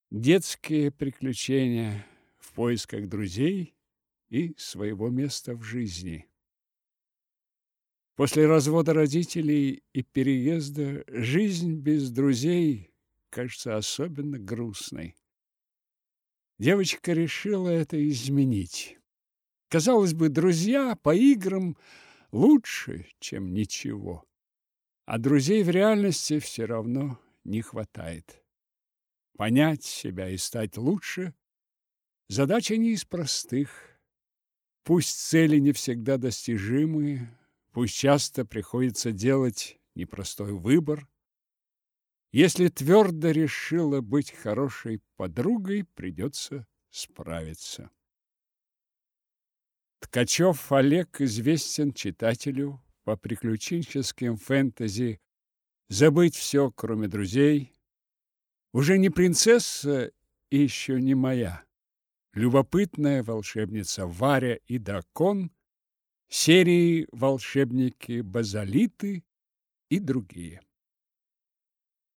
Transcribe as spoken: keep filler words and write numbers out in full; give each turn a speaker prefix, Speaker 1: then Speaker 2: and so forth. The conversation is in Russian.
Speaker 1: Детские приключения в поисках друзей и своего места в жизни. После развода родителей и переезда жизнь без друзей кажется особенно грустной. Девочка решила это изменить. Казалось бы, друзья по играм лучше, чем ничего. А друзей в реальности все равно не хватает. Понять себя и стать лучше – задача не из простых. Пусть цели не всегда достижимые, пусть часто приходится делать непростой выбор. Если твердо решила быть хорошей подругой, придется справиться. Ткачев Олег известен читателю по приключенческим фэнтези «Забыть все, кроме друзей», «Уже не принцесса и еще не моя», «Любопытная волшебница Варя и дракон», серии «Волшебники Базалиты» и другие.